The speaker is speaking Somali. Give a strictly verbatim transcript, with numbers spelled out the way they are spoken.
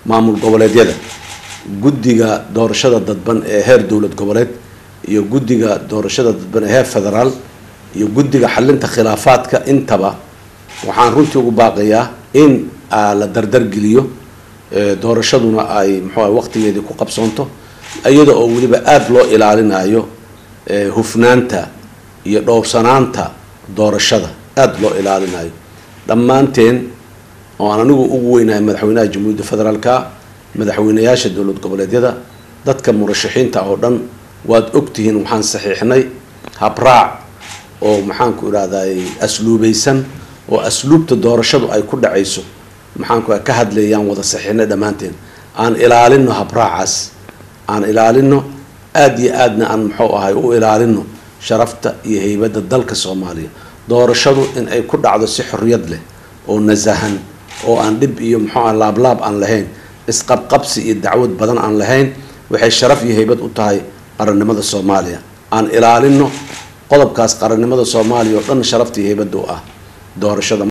maamul goboleedyada guddiga doorashada dadban ee heer dowlad goboleed iyo guddiga doorashada dadban ee heer federaal iyo guddiga xalinta khilaafaadka intaba waxaan runtii ugu baaqayaa in la dardar geliyo doorashaduna ay muxuu waqtigeedii ku qabsoonto iyada oo waliba aad loo ilaalinayo hufnaanta iyo dhowrsanaanta doorashada aad loo ilaalinayo dhammaanteen oo aan anigu ugu weynahay madaxweynaha jamhuuriyadda federaalka madaxweynayaasha dowlad goboleedyada dadka murashaxiinta oo dhan waad ogtihiin waxaan saxiixnay habraac oo maxaan ku iraahday asluubaysan oo asluubta doorashadu ay ku dhacayso maxaan ku ka hadlayaan wada saxiixnay dhamaanteen aan ilaalino habraacaas aan ilaalino aad iyo aadna aan muxuu ahay u ilaalino sharafta iyo haybada dalka Soomaaliya doorashadu in ay ku dhacdo si xorriyad leh oo nasahan oo aan dib iyo muxuu laab laab aan lahayn isqabqabsi iyo dacwad badan aan lahayn waxay sharaf iyo haybad u tahay qarannimada Soomaaliya aan ilaalino qodobkaas qarannimada Soomaaliya oo dhan sharaftii haybadu ah doorashada